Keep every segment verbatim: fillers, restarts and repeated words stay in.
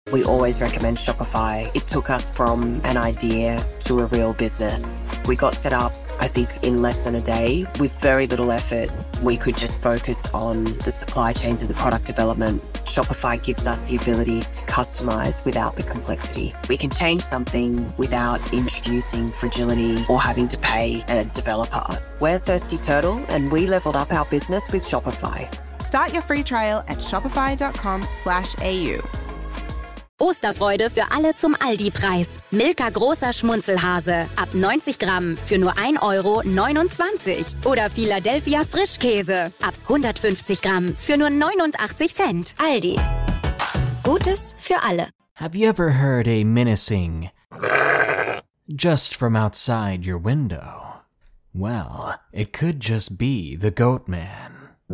We always recommend Shopify. It took us from an idea to a real business. We got set up, I think, in less than a day. With very little effort, we could just focus on the supply chains and the product development. Shopify gives us the ability to customize without the complexity. We can change something without introducing fragility or having to pay a developer. We're Thirsty Turtle, and we leveled up our business with Shopify. Start your free trial at shopify.com slash AU. Osterfreude für alle zum Aldi-Preis. Milka großer Schmunzelhase ab neunzig Gramm für nur ein Euro neunundzwanzig. Oder Philadelphia Frischkäse ab hundertfünfzig Gramm für nur neunundachtzig Cent. Aldi. Gutes für alle. Have you ever heard a menacing just from outside your window? Well, it could just be the Goat Man.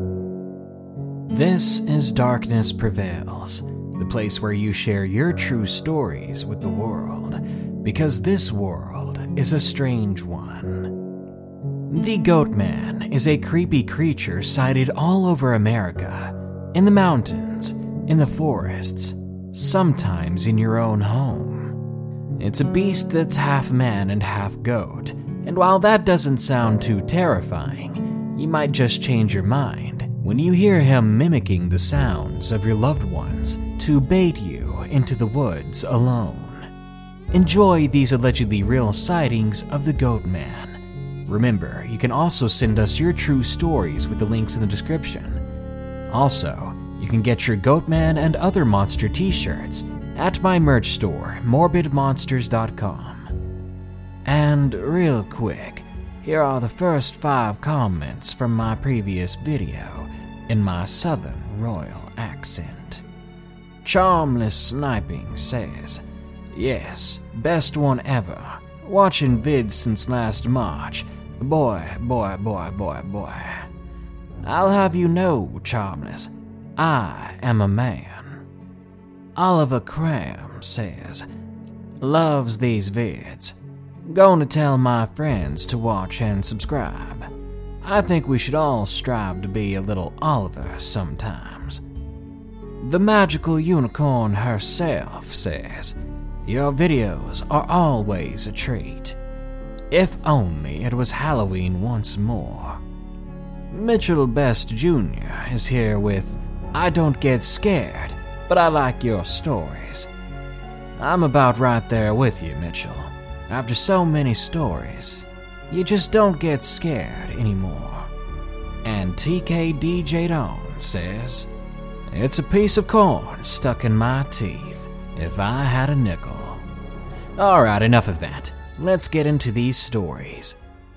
This is Darkness Prevails, the place where you share your true stories with the world, because this world is a strange one. The Goat Man is a creepy creature sighted all over America, in the mountains, in the forests, sometimes in your own home. It's a beast that's half man and half goat, and while that doesn't sound too terrifying, you might just change your mind when you hear him mimicking the sounds of your loved ones to bait you into the woods alone. Enjoy these allegedly real sightings of the Goat Man. Remember, you can also send us your true stories with the links in the description. Also, you can get your Goat Man and other monster t-shirts at my merch store, morbid monsters dot com. And real quick, here are the first five comments from my previous video in my southern royal accent. Charmless Sniping says, yes, best one ever. Watching vids since last March. Boy, boy, boy, boy, boy. I'll have you know, Charmless, I am a man. Oliver Cram says, loves these vids. Gonna tell my friends to watch and subscribe. I think we should all strive to be a little Oliver sometimes. The Magical Unicorn herself says, your videos are always a treat. If only it was Halloween once more. Mitchell Best Junior is here with, I don't get scared, but I like your stories. I'm about right there with you, Mitchell. After so many stories, you just don't get scared anymore. And T K D J Dawn says, it's a piece of corn stuck in my teeth if I had a nickel. Alright, enough of that. Let's get into these stories.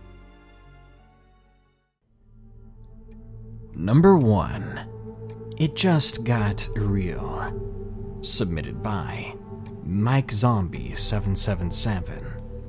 Number one, It Just Got Real. Submitted by Mike Zombie seven seven seven.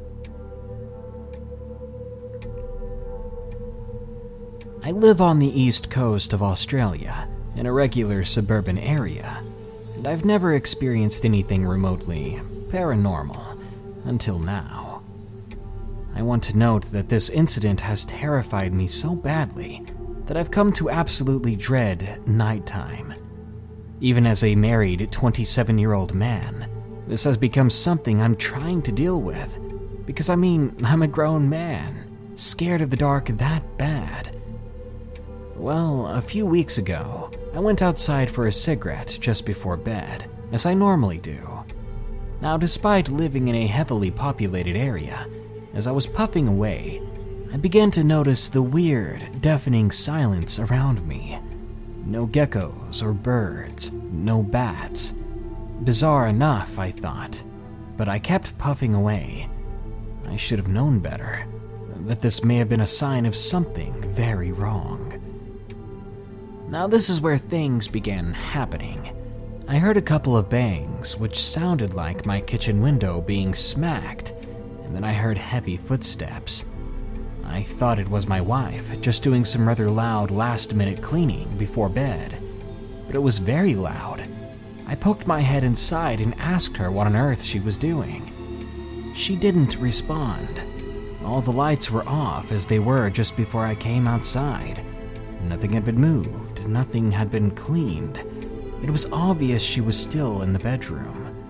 I live on the east coast of Australia, in a regular suburban area, and I've never experienced anything remotely paranormal until now. I want to note that this incident has terrified me so badly that I've come to absolutely dread nighttime. Even as a married twenty-seven-year-old man, this has become something I'm trying to deal with, because I mean, I'm a grown man, scared of the dark that bad. Well, a few weeks ago, I went outside for a cigarette just before bed, as I normally do. Now, despite living in a heavily populated area, as I was puffing away, I began to notice the weird, deafening silence around me. No geckos or birds, no bats. Bizarre enough, I thought, but I kept puffing away. I should have known better, that this may have been a sign of something very wrong. Now this is where things began happening. I heard a couple of bangs, which sounded like my kitchen window being smacked, and then I heard heavy footsteps. I thought it was my wife, just doing some rather loud last-minute cleaning before bed, but it was very loud. I poked my head inside and asked her what on earth she was doing. She didn't respond. All the lights were off as they were just before I came outside. Nothing had been moved, nothing had been cleaned. It was obvious she was still in the bedroom.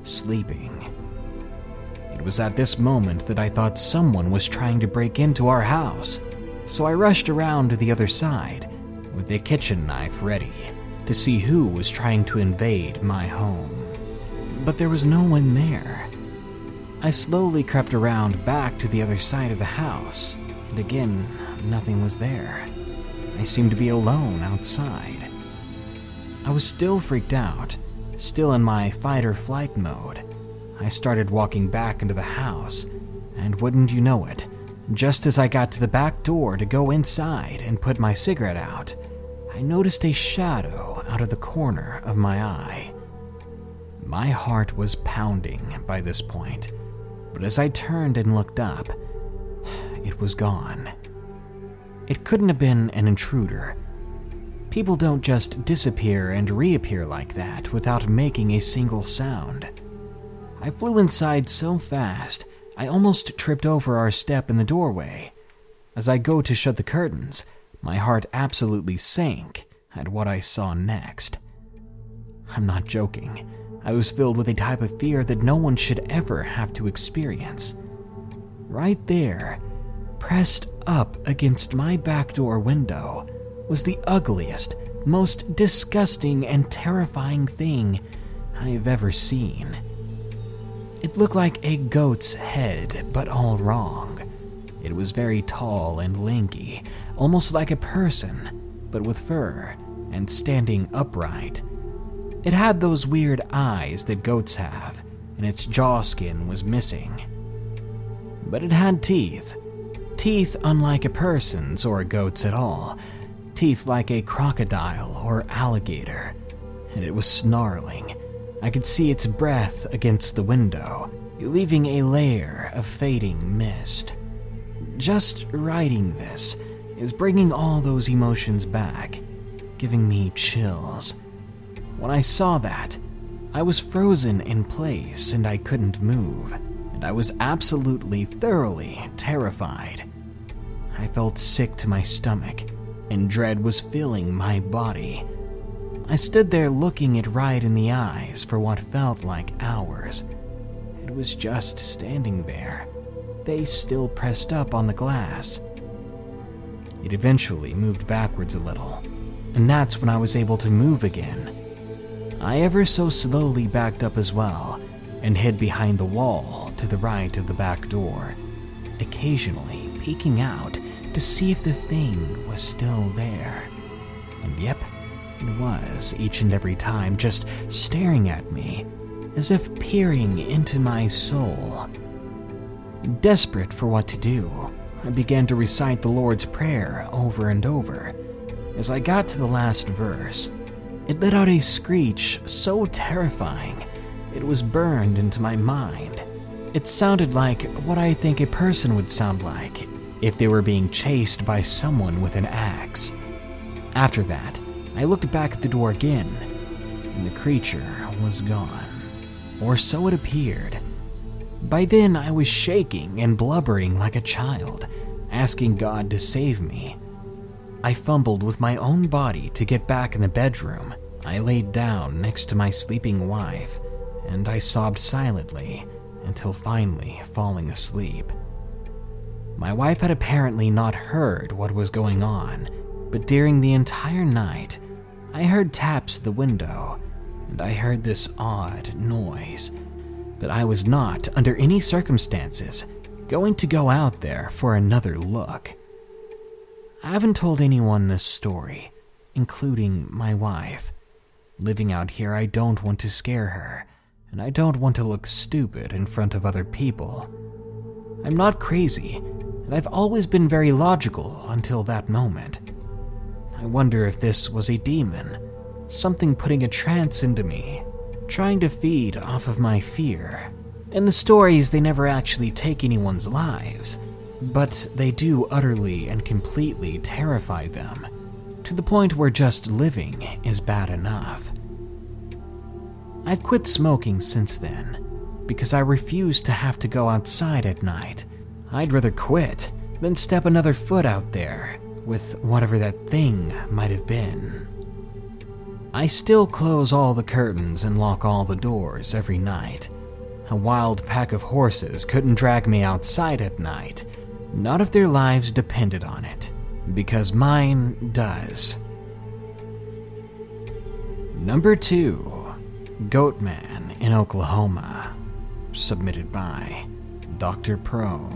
sleeping. It was at this moment that I thought someone was trying to break into our house, so I rushed around to the other side with a kitchen knife ready to see who was trying to invade my home. But there was no one there. I slowly crept around back to the other side of the house, and again, nothing was there. I seemed to be alone outside. I was still freaked out, still in my fight-or-flight mode. I started walking back into the house, and wouldn't you know it, just as I got to the back door to go inside and put my cigarette out, I noticed a shadow out of the corner of my eye. My heart was pounding by this point, but as I turned and looked up, it was gone. It couldn't have been an intruder. People don't just disappear and reappear like that without making a single sound. I flew inside so fast, I almost tripped over our step in the doorway. As I go to shut the curtains, my heart absolutely sank at what I saw next. I'm not joking. I was filled with a type of fear that no one should ever have to experience. Right there, pressed up against my back door window, was the ugliest, most disgusting and terrifying thing I have ever seen. It looked like a goat's head, but all wrong. It was very tall and lanky, almost like a person, but with fur and standing upright. It had those weird eyes that goats have, and its jaw skin was missing. But it had teeth. Teeth unlike a person's or a goat's at all. Teeth like a crocodile or alligator. And it was snarling. I could see its breath against the window, leaving a layer of fading mist. Just writing this is bringing all those emotions back, giving me chills. When I saw that, I was frozen in place and I couldn't move, and I was absolutely, thoroughly terrified. I felt sick to my stomach, and dread was filling my body. I stood there looking it right in the eyes for what felt like hours. It was just standing there, face still pressed up on the glass. It eventually moved backwards a little, and that's when I was able to move again. I ever so slowly backed up as well, and hid behind the wall to the right of the back door, occasionally peeking out to see if the thing was still there. And yep, it was each and every time, just staring at me, as if peering into my soul. Desperate for what to do, I began to recite the Lord's Prayer over and over. As I got to the last verse, it let out a screech so terrifying, it was burned into my mind. It sounded like what I think a person would sound like if they were being chased by someone with an axe. After that, I looked back at the door again, and the creature was gone. Or so it appeared. By then, I was shaking and blubbering like a child, asking God to save me. I fumbled with my own body to get back in the bedroom. I laid down next to my sleeping wife, and I sobbed silently until finally falling asleep. My wife had apparently not heard what was going on, but during the entire night, I heard taps at the window, and I heard this odd noise, but I was not, under any circumstances, going to go out there for another look. I haven't told anyone this story, including my wife. Living out here, I don't want to scare her, and I don't want to look stupid in front of other people. I'm not crazy, and I've always been very logical until that moment. I wonder if this was a demon, something putting a trance into me, trying to feed off of my fear. In the stories, they never actually take anyone's lives, but they do utterly and completely terrify them, to the point where just living is bad enough. I've quit smoking since then, because I refuse to have to go outside at night. I'd rather quit than step another foot out there with whatever that thing might have been. I still close all the curtains and lock all the doors every night. A wild pack of horses couldn't drag me outside at night, not if their lives depended on it, because mine does. Number two, Goatman in Oklahoma, submitted by Doctor Pro.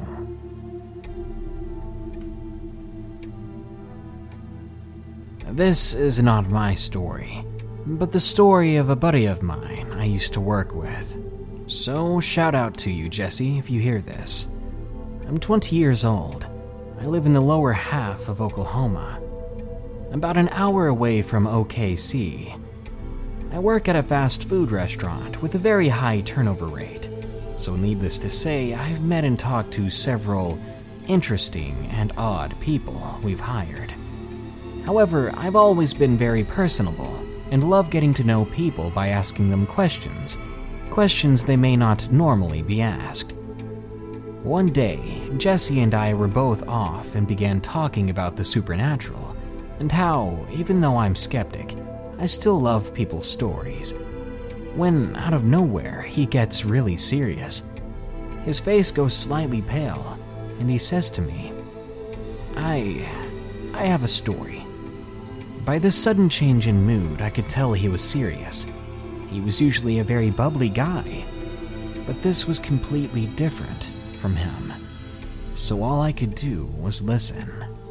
This is not my story, but the story of a buddy of mine I used to work with. So shout out to you, Jesse, if you hear this. I'm twenty years old. I live in the lower half of Oklahoma, about an hour away from O K C. I work at a fast food restaurant with a very high turnover rate, so needless to say, I've met and talked to several interesting and odd people we've hired. However, I've always been very personable and love getting to know people by asking them questions, questions they may not normally be asked. One day, Jesse and I were both off and began talking about the supernatural and how, even though I'm skeptic, I still love people's stories. When, out of nowhere, he gets really serious. His face goes slightly pale, and he says to me, I... I have a story. By this sudden change in mood, I could tell he was serious. He was usually a very bubbly guy, but this was completely different from him. So all I could do was listen.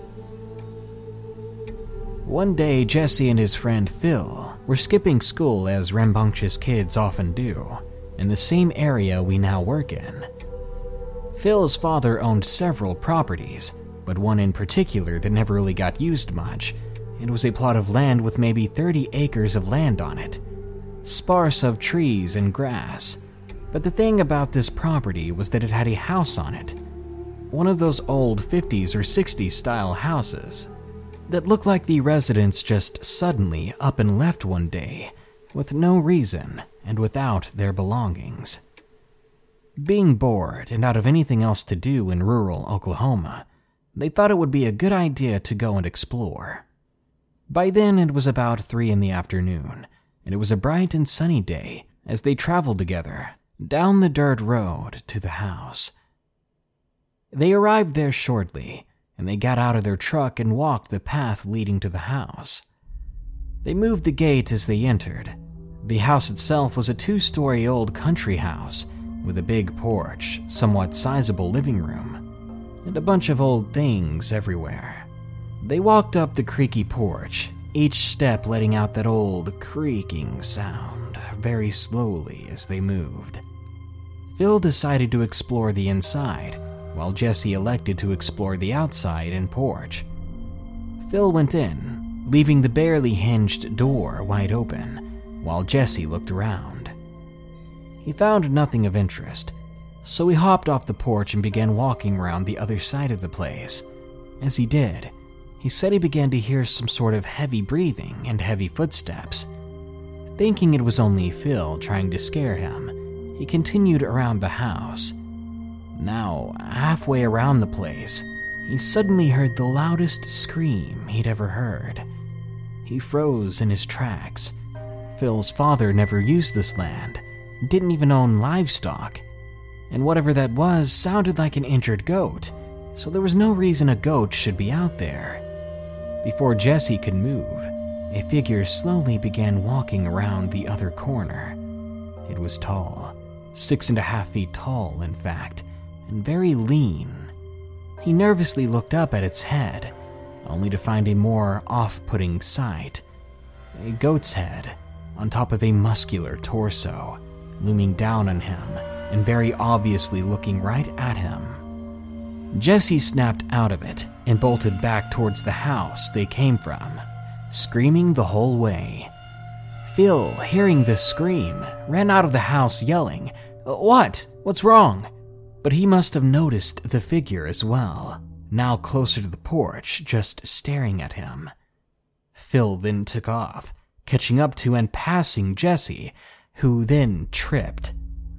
One day, Jesse and his friend Phil were skipping school as rambunctious kids often do, in the same area we now work in. Phil's father owned several properties, but one in particular that never really got used much. It was a plot of land with maybe thirty acres of land on it, sparse of trees and grass. But the thing about this property was that it had a house on it, one of those old fifties or sixties style houses that looked like the residents just suddenly up and left one day with no reason and without their belongings. Being bored and out of anything else to do in rural Oklahoma, they thought it would be a good idea to go and explore. By then it was about three in the afternoon, and it was a bright and sunny day as they traveled together down the dirt road to the house. They arrived there shortly, and they got out of their truck and walked the path leading to the house. They moved the gate as they entered. The house itself was a two-story old country house with a big porch, somewhat sizable living room, and a bunch of old things everywhere. They walked up the creaky porch, each step letting out that old creaking sound very slowly as they moved. Phil decided to explore the inside, while Jesse elected to explore the outside and porch. Phil went in, leaving the barely hinged door wide open, while Jesse looked around. He found nothing of interest, so he hopped off the porch and began walking around the other side of the place. As he did, he said he began to hear some sort of heavy breathing and heavy footsteps. Thinking it was only Phil trying to scare him, he continued around the house. Now, halfway around the place, he suddenly heard the loudest scream he'd ever heard. He froze in his tracks. Phil's father never used this land, didn't even own livestock, and whatever that was sounded like an injured goat, so there was no reason a goat should be out there. Before Jesse could move, a figure slowly began walking around the other corner. It was tall, six and a half feet tall, in fact, and very lean. He nervously looked up at its head, only to find a more off-putting sight. A goat's head on top of a muscular torso, looming down on him and very obviously looking right at him. Jesse snapped out of it and bolted back towards the house they came from, screaming the whole way. Phil, hearing this scream, ran out of the house yelling, "What? What's wrong?" But he must have noticed the figure as well, now closer to the porch, just staring at him. Phil then took off, catching up to and passing Jesse, who then tripped.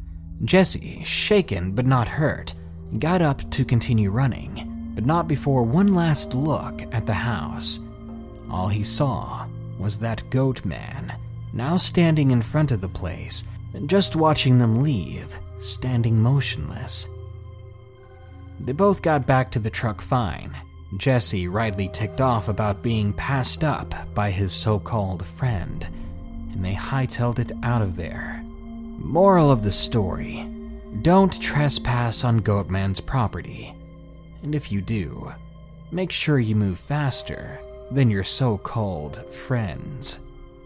Jesse, shaken but not hurt, got up to continue running, but not before one last look at the house. All he saw was that goat man now standing in front of the place and just watching them leave, standing motionless. They both got back to the truck fine, Jesse rightly ticked off about being passed up by his so-called friend, and they hightailed it out of there. Moral of the story: don't trespass on Goatman's property, and if you do, make sure you move faster than your so-called friends.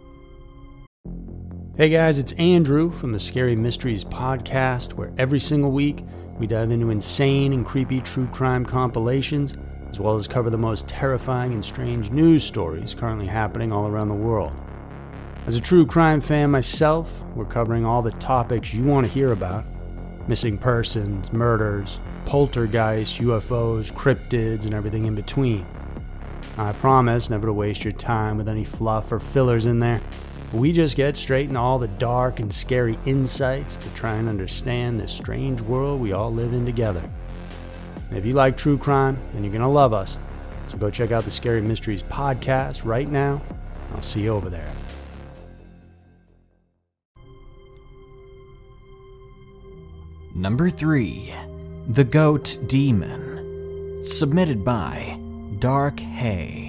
Hey guys, it's Andrew from the Scary Mysteries podcast, where every single week we dive into insane and creepy true crime compilations, as well as cover the most terrifying and strange news stories currently happening all around the world. As a true crime fan myself, we're covering all the topics you want to hear about: missing persons, murders, poltergeists, U F Os, cryptids, and everything in between. I promise never to waste your time with any fluff or fillers in there. We just get straight into all the dark and scary insights to try and understand this strange world we all live in together. And if you like true crime, then you're going to love us. So go check out the Scary Mysteries podcast right now. I'll see you over there. Number three, The Goat Demon. Submitted by Dark Hay.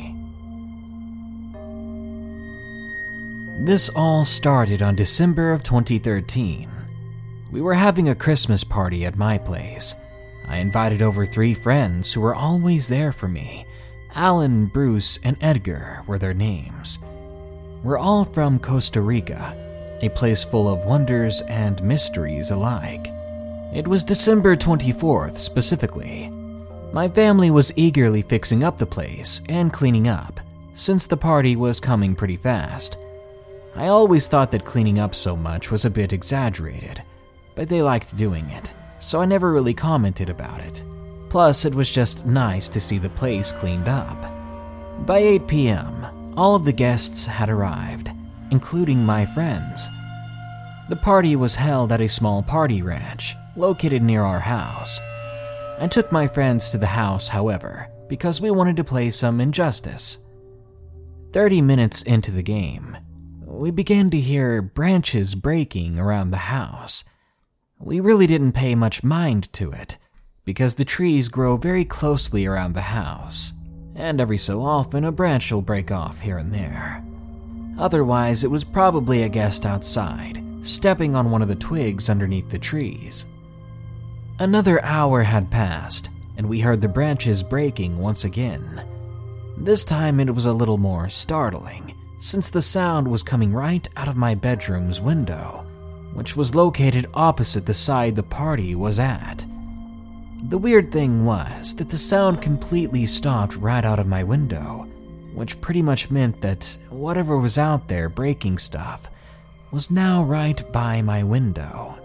This all started on December of twenty thirteen. We were having a Christmas party at my place. I invited over three friends who were always there for me. Alan, Bruce, and Edgar were their names. We're all from Costa Rica, a place full of wonders and mysteries alike. It was December twenty-fourth specifically. My family was eagerly fixing up the place and cleaning up, since the party was coming pretty fast. I always thought that cleaning up so much was a bit exaggerated, but they liked doing it, so I never really commented about it. Plus, it was just nice to see the place cleaned up. By eight p.m., all of the guests had arrived, including my friends. The party was held at a small party ranch located near our house. I took my friends to the house, however, because we wanted to play some Injustice. Thirty minutes into the game, we began to hear branches breaking around the house. We really didn't pay much mind to it, because the trees grow very closely around the house, and every so often a branch will break off here and there. Otherwise, it was probably a guest outside, stepping on one of the twigs underneath the trees. Another hour had passed, and we heard the branches breaking once again. This time it was a little more startling, since the sound was coming right out of my bedroom's window, which was located opposite the side the party was at. The weird thing was that the sound completely stopped right out of my window, which pretty much meant that whatever was out there breaking stuff was now right by my window.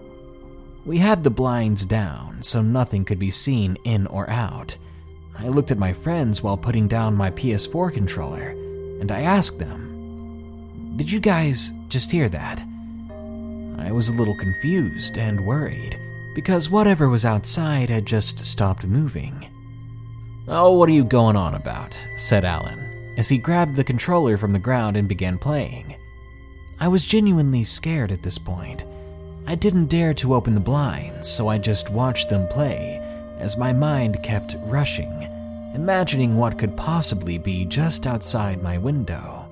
We had the blinds down, so nothing could be seen in or out. I looked at my friends while putting down my P S four controller, and I asked them, "Did you guys just hear that?" I was a little confused and worried, because whatever was outside had just stopped moving. "Oh, what are you going on about?" said Alan, as he grabbed the controller from the ground and began playing. I was genuinely scared at this point. I didn't dare to open the blinds, so I just watched them play, as my mind kept rushing, imagining what could possibly be just outside my window.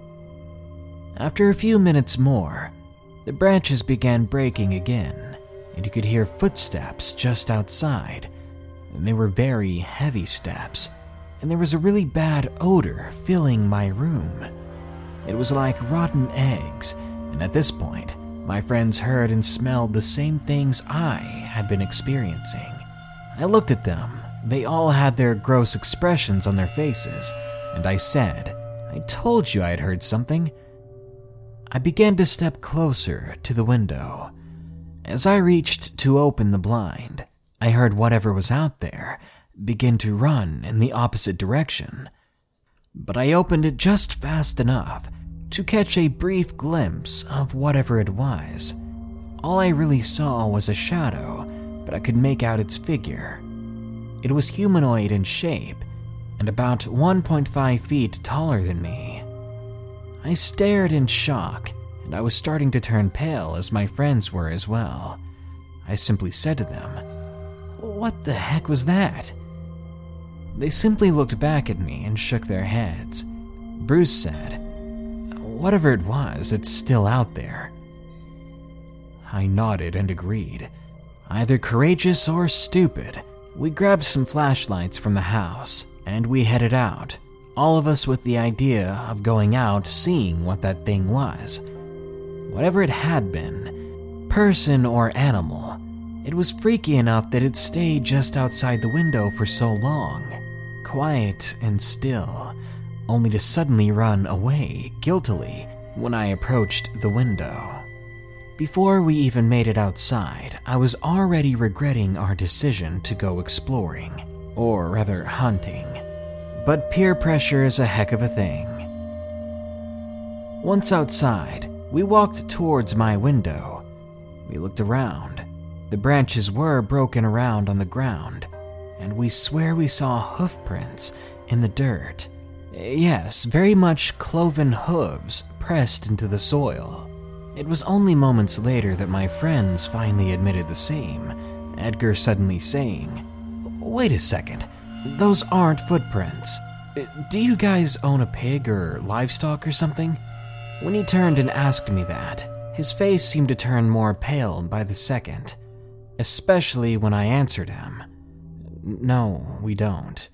After a few minutes more, the branches began breaking again, and you could hear footsteps just outside, and they were very heavy steps, and there was a really bad odor filling my room. It was like rotten eggs, and at this point, my friends heard and smelled the same things I had been experiencing. I looked at them. They all had their gross expressions on their faces, and I said, "I told you I had heard something." I began to step closer to the window. As I reached to open the blind, I heard whatever was out there begin to run in the opposite direction. But I opened it just fast enough to catch a brief glimpse of whatever it was. All I really saw was a shadow, but I could make out its figure. It was humanoid in shape, and about one point five feet taller than me. I stared in shock and I was starting to turn pale as my friends were as well. I simply said to them, "What the heck was that?" They simply looked back at me and shook their heads. Bruce said, "Whatever it was, it's still out there." I nodded and agreed. Either courageous or stupid, we grabbed some flashlights from the house and we headed out, all of us with the idea of going out seeing what that thing was. Whatever it had been, person or animal, it was freaky enough that it stayed just outside the window for so long, quiet and still, only to suddenly run away guiltily when I approached the window. Before we even made it outside, I was already regretting our decision to go exploring, or rather hunting. But peer pressure is a heck of a thing. Once outside, we walked towards my window. We looked around. The branches were broken around on the ground, and we swear we saw hoof prints in the dirt. Yes, very much cloven hooves pressed into the soil. It was only moments later that my friends finally admitted the same, Edgar suddenly saying, "Wait a second, those aren't footprints. Do you guys own a pig or livestock or something?" When he turned and asked me that, his face seemed to turn more pale by the second, especially when I answered him, "No, we don't."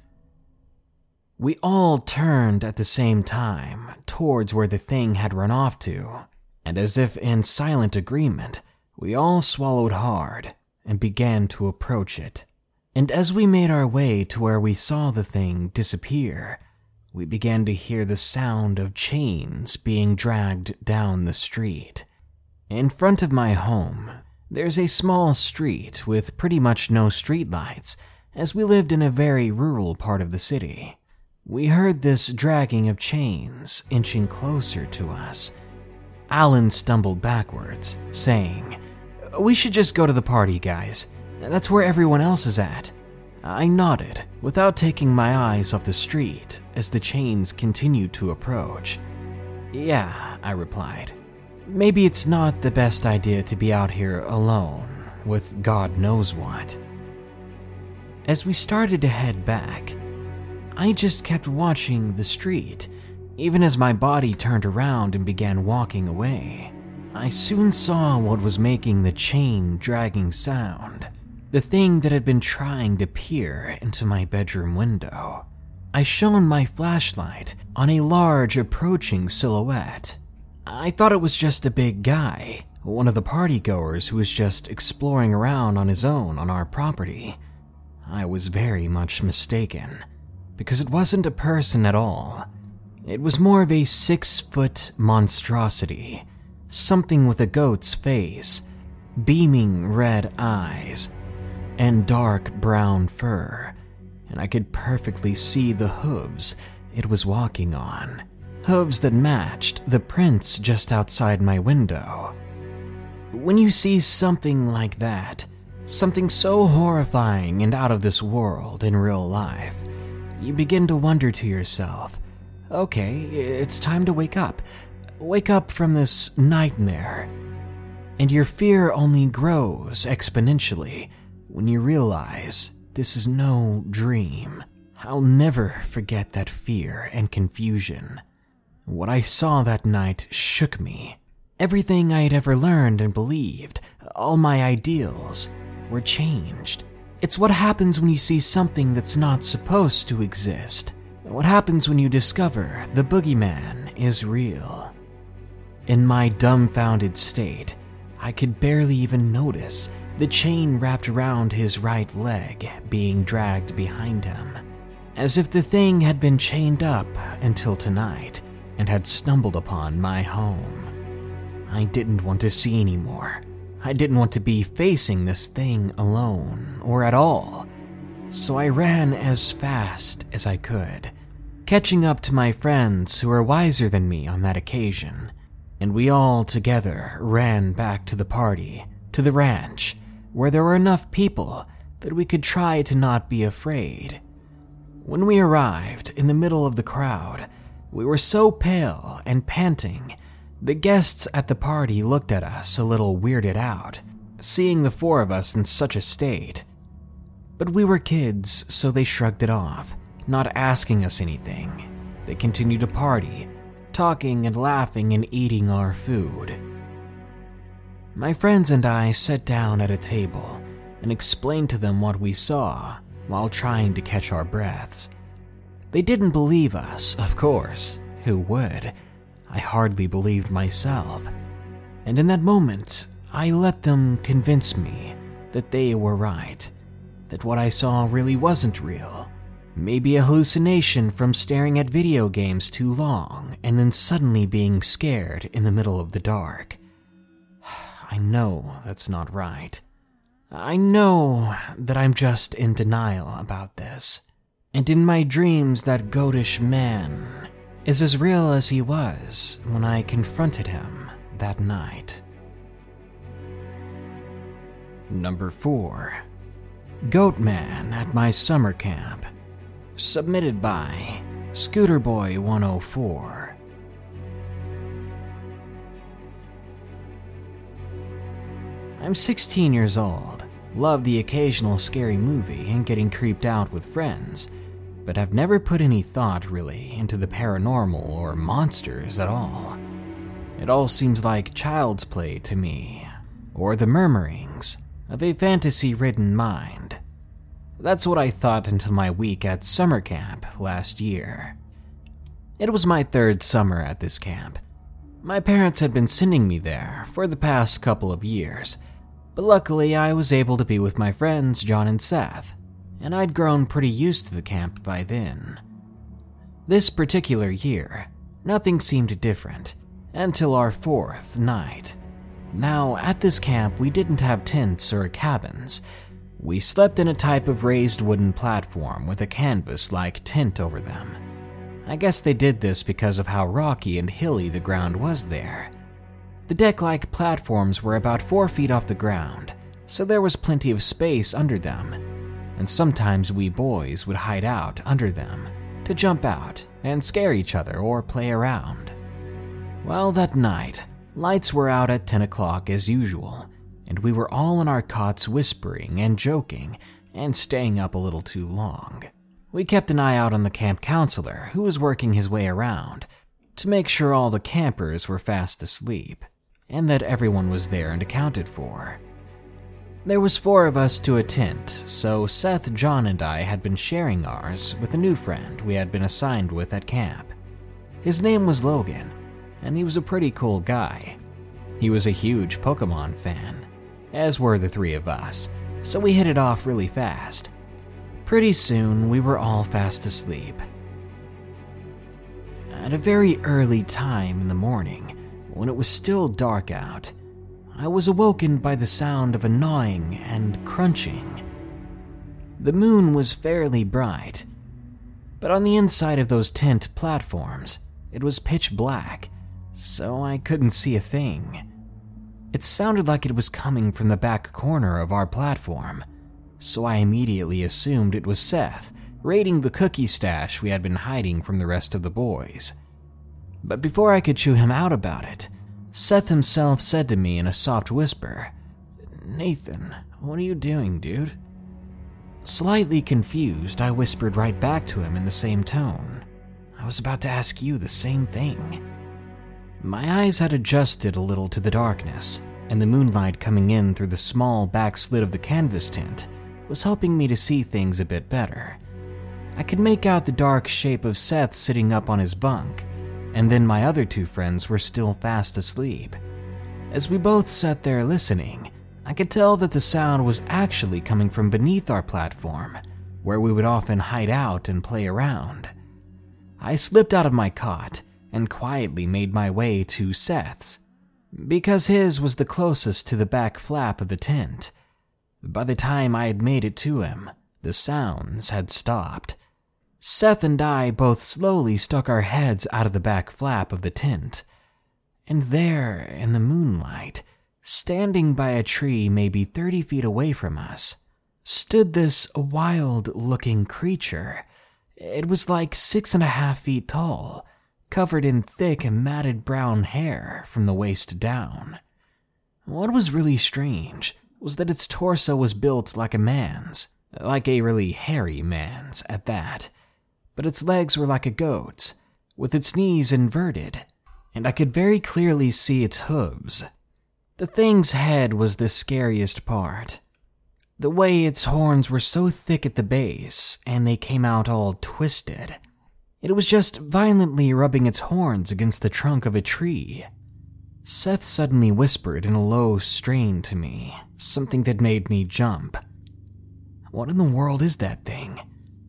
We all turned at the same time towards where the thing had run off to, and as if in silent agreement, we all swallowed hard and began to approach it. And as we made our way to where we saw the thing disappear, we began to hear the sound of chains being dragged down the street. In front of my home, there's a small street with pretty much no streetlights, as we lived in a very rural part of the city. We heard this dragging of chains inching closer to us. Alan stumbled backwards, saying, "We should just go to the party, guys. That's where everyone else is at." I nodded, without taking my eyes off the street as the chains continued to approach. "Yeah," I replied. "Maybe it's not the best idea to be out here alone, with God knows what." As we started to head back, I just kept watching the street. Even as my body turned around and began walking away, I soon saw what was making the chain dragging sound. The thing that had been trying to peer into my bedroom window. I shone my flashlight on a large approaching silhouette. I thought it was just a big guy, one of the partygoers who was just exploring around on his own on our property. I was very much mistaken, because it wasn't a person at all. It was more of a six-foot monstrosity, something with a goat's face, beaming red eyes, and dark brown fur, and I could perfectly see the hooves it was walking on, hooves that matched the prints just outside my window. When you see something like that, something so horrifying and out of this world in real life, you begin to wonder to yourself, okay, it's time to wake up. Wake up from this nightmare. And your fear only grows exponentially when you realize this is no dream. I'll never forget that fear and confusion. What I saw that night shook me. Everything I had ever learned and believed, all my ideals, were changed. It's what happens when you see something that's not supposed to exist. What happens when you discover the boogeyman is real. In my dumbfounded state, I could barely even notice the chain wrapped around his right leg being dragged behind him, as if the thing had been chained up until tonight and had stumbled upon my home. I didn't want to see anymore. I didn't want to be facing this thing alone, or at all. So I ran as fast as I could, catching up to my friends who were wiser than me on that occasion, and we all together ran back to the party, to the ranch, where there were enough people that we could try to not be afraid. When we arrived in the middle of the crowd, we were so pale and panting The guests at the party looked at us a little weirded out, seeing the four of us in such a state. But we were kids, so they shrugged it off, not asking us anything. They continued to party, talking and laughing and eating our food. My friends and I sat down at a table and explained to them what we saw while trying to catch our breaths. They didn't believe us, of course. Who would? I hardly believed myself. And in that moment, I let them convince me that they were right, that what I saw really wasn't real. Maybe a hallucination from staring at video games too long and then suddenly being scared in the middle of the dark. I know that's not right. I know that I'm just in denial about this. And in my dreams, that goatish man is as real as he was when I confronted him that night. Number four. Goat Man at my summer camp. Submitted by Scooterboy one oh four. I'm sixteen years old, love the occasional scary movie and getting creeped out with friends, but have never put any thought really into the paranormal or monsters at all. It all seems like child's play to me, or the murmurings of a fantasy-ridden mind. That's what I thought until my week at summer camp last year. It was my third summer at this camp. My parents had been sending me there for the past couple of years, but luckily I was able to be with my friends John and Seth, and I'd grown pretty used to the camp by then. This particular year, nothing seemed different until our fourth night. Now, at this camp, we didn't have tents or cabins. We slept in a type of raised wooden platform with a canvas-like tent over them. I guess they did this because of how rocky and hilly the ground was there. The deck-like platforms were about four feet off the ground, so there was plenty of space under them, and sometimes we boys would hide out under them to jump out and scare each other or play around. Well, that night, lights were out at ten o'clock as usual, and we were all in our cots whispering and joking and staying up a little too long. We kept an eye out on the camp counselor, who was working his way around, to make sure all the campers were fast asleep, and that everyone was there and accounted for. There was four of us to a tent, so Seth, John, and I had been sharing ours with a new friend we had been assigned with at camp. His name was Logan, and he was a pretty cool guy. He was a huge Pokemon fan, as were the three of us, so we hit it off really fast. Pretty soon, we were all fast asleep. At a very early time in the morning, when it was still dark out, I was awoken by the sound of a gnawing and crunching. The moon was fairly bright, but on the inside of those tent platforms, it was pitch black, so I couldn't see a thing. It sounded like it was coming from the back corner of our platform, so I immediately assumed it was Seth raiding the cookie stash we had been hiding from the rest of the boys. But before I could chew him out about it, Seth himself said to me in a soft whisper, "Nathan, what are you doing, dude?" Slightly confused, I whispered right back to him in the same tone. "I was about to ask you the same thing." My eyes had adjusted a little to the darkness, and the moonlight coming in through the small back slit of the canvas tent was helping me to see things a bit better. I could make out the dark shape of Seth sitting up on his bunk, and then my other two friends were still fast asleep. As we both sat there listening, I could tell that the sound was actually coming from beneath our platform, where we would often hide out and play around. I slipped out of my cot and quietly made my way to Seth's, because his was the closest to the back flap of the tent. By the time I had made it to him, the sounds had stopped. Seth and I both slowly stuck our heads out of the back flap of the tent, and there in the moonlight, standing by a tree maybe thirty feet away from us, stood this wild-looking creature. It was like six and a half feet tall, covered in thick, matted brown hair from the waist down. What was really strange was that its torso was built like a man's, like a really hairy man's at that, but its legs were like a goat's, with its knees inverted, and I could very clearly see its hooves. The thing's head was the scariest part. The way its horns were so thick at the base, and they came out all twisted. It was just violently rubbing its horns against the trunk of a tree. Seth suddenly whispered in a low strain to me, something that made me jump. What in the world is that thing?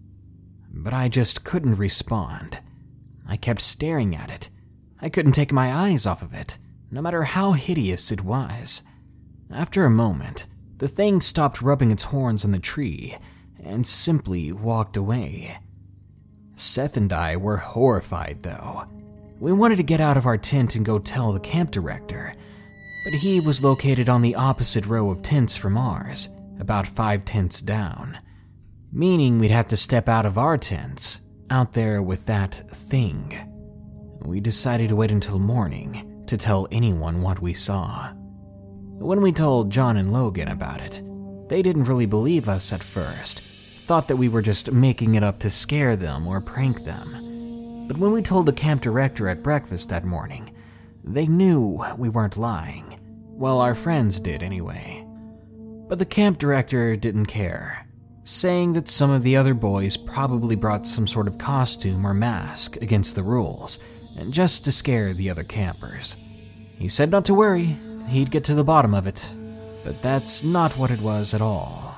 But I just couldn't respond. I kept staring at it. I couldn't take my eyes off of it, no matter how hideous it was. After a moment, the thing stopped rubbing its horns on the tree and simply walked away. Seth and I were horrified, though. We wanted to get out of our tent and go tell the camp director, but he was located on the opposite row of tents from ours, about five tents down, meaning we'd have to step out of our tents, out there with that thing. We decided to wait until morning to tell anyone what we saw. When we told John and Logan about it, they didn't really believe us at first, thought that we were just making it up to scare them or prank them. But when we told the camp director at breakfast that morning, they knew we weren't lying. Well, our friends did anyway. But the camp director didn't care, saying that some of the other boys probably brought some sort of costume or mask against the rules, and just to scare the other campers. He said not to worry, he'd get to the bottom of it, but that's not what it was at all.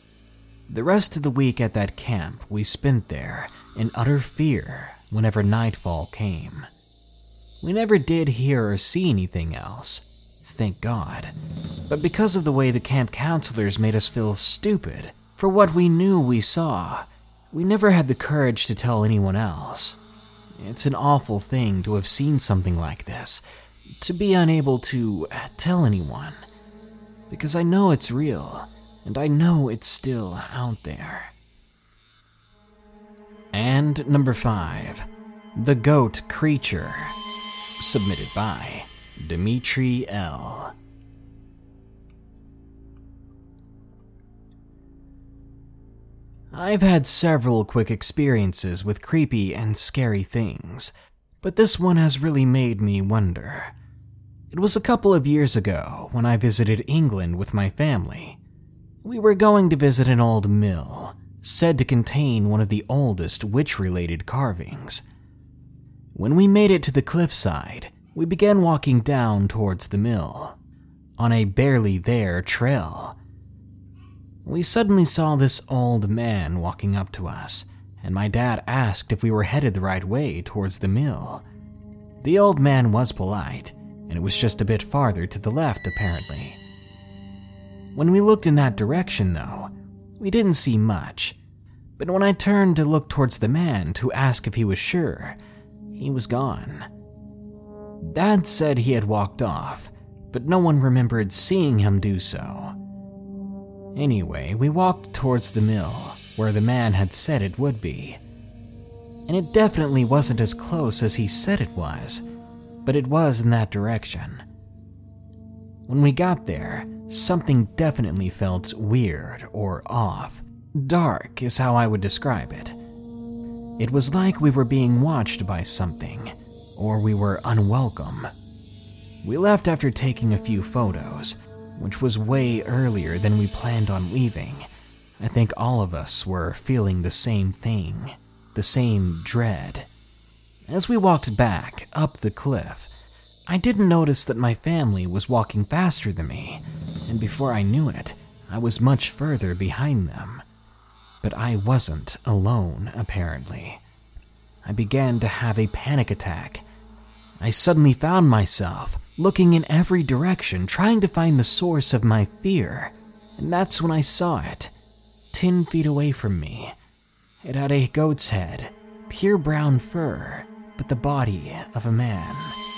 The rest of the week at that camp we spent there in utter fear whenever nightfall came. We never did hear or see anything else, thank God, but because of the way the camp counselors made us feel stupid for what we knew we saw, we never had the courage to tell anyone else. It's an awful thing to have seen something like this, to be unable to tell anyone, because I know it's real, and I know it's still out there. And number five, The Goat Creature, submitted by Dimitri L. I've had several quick experiences with creepy and scary things, but this one has really made me wonder. It was a couple of years ago when I visited England with my family. We were going to visit an old mill, said to contain one of the oldest witch-related carvings. When we made it to the cliffside, we began walking down towards the mill, on a barely there trail. We suddenly saw this old man walking up to us, and my dad asked if we were headed the right way towards the mill. The old man was polite, and it was just a bit farther to the left, apparently. When we looked in that direction, though, we didn't see much, but when I turned to look towards the man to ask if he was sure, he was gone. Dad said he had walked off, but no one remembered seeing him do so. Anyway, we walked towards the mill, where the man had said it would be. And it definitely wasn't as close as he said it was, but it was in that direction. When we got there, something definitely felt weird or off. Dark is how I would describe it. It was like we were being watched by something, or we were unwelcome. We left after taking a few photos, which was way earlier than we planned on leaving. I think all of us were feeling the same thing, the same dread. As we walked back up the cliff, I didn't notice that my family was walking faster than me, and before I knew it, I was much further behind them. But I wasn't alone, apparently. I began to have a panic attack. I suddenly found myself looking in every direction, trying to find the source of my fear, and that's when I saw it, ten feet away from me. It had a goat's head, pure brown fur, but the body of a man.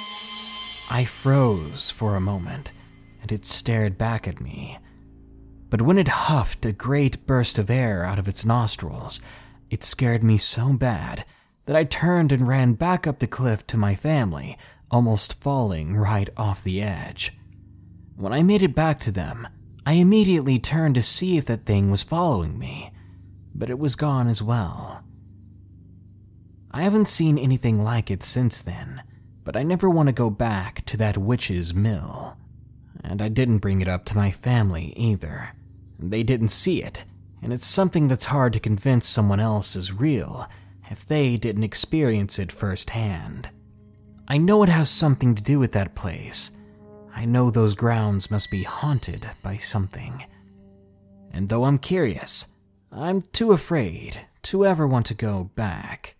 I froze for a moment, and it stared back at me. But when it huffed a great burst of air out of its nostrils, it scared me so bad that I turned and ran back up the cliff to my family, almost falling right off the edge. When I made it back to them, I immediately turned to see if that thing was following me, but it was gone as well. I haven't seen anything like it since then, but I never want to go back to that witch's mill. And I didn't bring it up to my family either. They didn't see it, and it's something that's hard to convince someone else is real if they didn't experience it firsthand. I know it has something to do with that place. I know those grounds must be haunted by something. And though I'm curious, I'm too afraid to ever want to go back.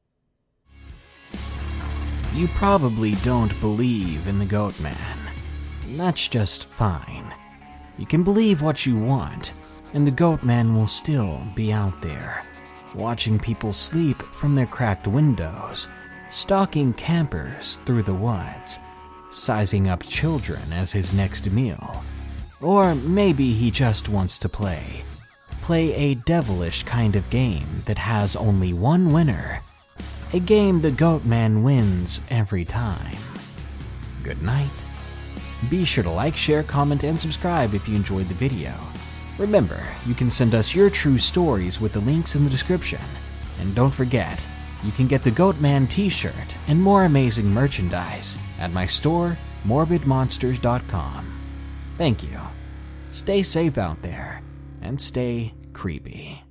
You probably don't believe in the Goat Man. That's just fine. You can believe what you want, and the Goat Man will still be out there, watching people sleep from their cracked windows, stalking campers through the woods, sizing up children as his next meal. Or maybe he just wants to play. Play a devilish kind of game that has only one winner. A game the Goat Man wins every time. Good night. Be sure to like, share, comment, and subscribe if you enjoyed the video. Remember, you can send us your true stories with the links in the description. And don't forget, you can get the Goat Man t-shirt and more amazing merchandise at my store, morbid monsters dot com. Thank you. Stay safe out there, and stay creepy.